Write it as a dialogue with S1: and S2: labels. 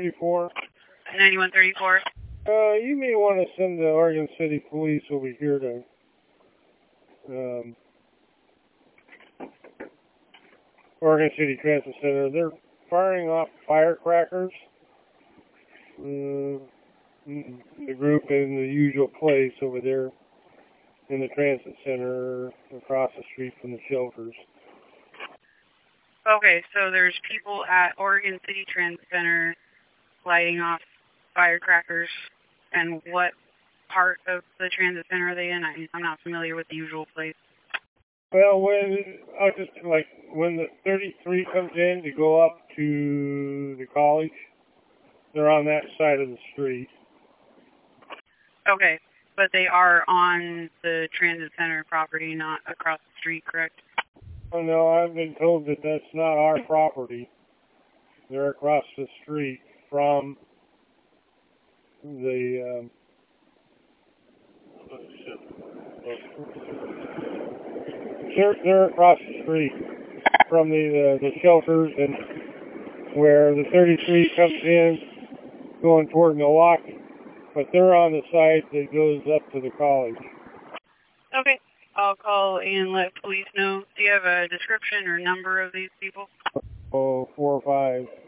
S1: 9134.
S2: 9134.
S1: You may want to send the Oregon City Police over here to Oregon City Transit Center. They're firing off firecrackers. The group in the usual place over there in the transit center across the street from the shelters.
S2: Okay, so there's people at Oregon City Transit Center lighting off firecrackers. And what part of the transit center are they in? I'm not familiar with the usual place.
S1: Well, when the 33 comes in to go up to the college, they're on that side of the street.
S2: Okay, but they are on the transit center property, not across the street, correct?
S1: Oh, no, I've been told that that's not our property. They're across the street from the they're across the street from the shelters, and where the 33 comes in going toward Milwaukee, but they're on the side that goes up to the college.
S2: Okay, I'll call and let police know. Do you have a description or number of these people?
S1: Oh, 4 or 5.